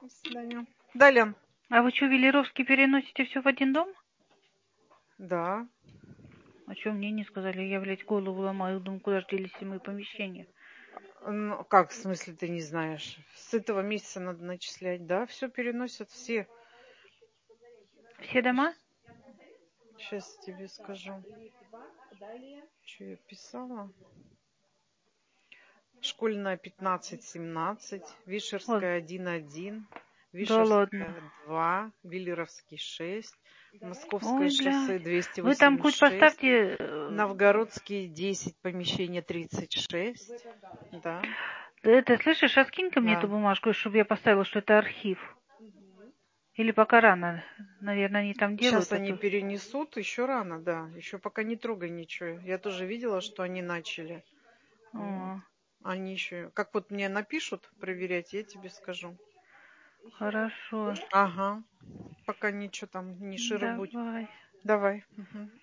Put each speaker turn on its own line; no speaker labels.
До свидания. Далее.
А вы что, Велеровский переносите все в один дом?
Да.
А что мне не сказали? Я, блядь, голову ломаю, думаю, куда же делись все мои помещения.
Ну, как, в смысле, ты не знаешь? С этого месяца надо начислять, да? Все переносят все.
Все дома?
Сейчас тебе скажу. Что я писала? Школьная 15-17,
Вот.
Вишерская 1-1,
Да ладно.
Вишерская 2, Виллеровский 6, Московское
Ой,
шоссе
блядь. Вы там хоть
286,
поставьте...
Новгородский 10, помещение 36. Да,
Это, слышишь, а скинь-ка мне эту
да.
бумажку, чтобы я поставила, что это архив. Или пока рано. Наверное, они там
Сейчас
делают
они
это.
перенесут, еще рано, да. Еще пока не трогай ничего. Я тоже видела, что они начали. Вот.
О,
Они еще... Как вот мне напишут проверять, я тебе скажу.
хорошо.
Ага. Пока ничего там, не широбудь.
Давай.
Давай. Мгм.